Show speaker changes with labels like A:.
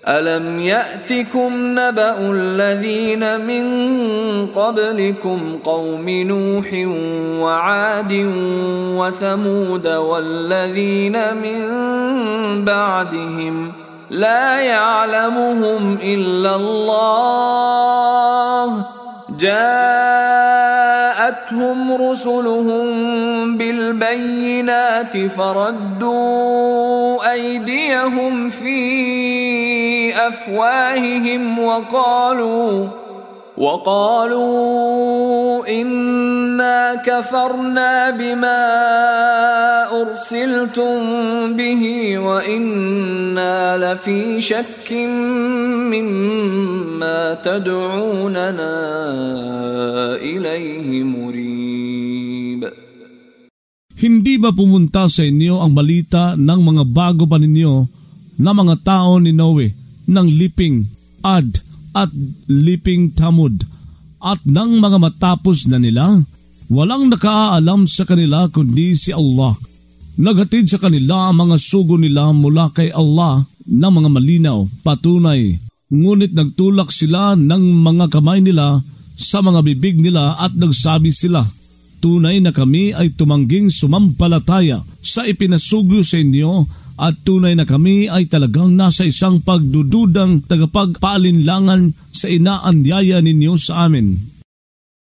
A: ألم يأتكم نبأ الذين من قبلكم قوم نوح وعاد وثمود والذين من بعدهم لا يعلمهم إلا الله جاءتهم رسلهم بالبينات فردوا أيديهم في أفواههم وقالوا إنا كفرنا بما أرسلتم به وإنا لفي شك مما تدعوننا إليه مريب.
B: Hindi ba pumunta sa inyo ang balita ng mga bago pa ninyo na mga tao ni Noe, ng Liping Ad at Liping Tamud, at ng mga matapos na nila? Walang nakaalam sa kanila kundi si Allah. Naghatid sa kanila ang mga sugo nila mula kay Allah ng mga malinaw, patunay. Ngunit nagtulak sila ng mga kamay nila sa mga bibig nila at nagsabi sila, tunay na kami ay tumangging sumampalataya sa ipinasugo sa inyo at tunay na kami ay talagang nasa isang pagdududang tagapagpaalinlangan sa inaanyaya ninyo sa amin.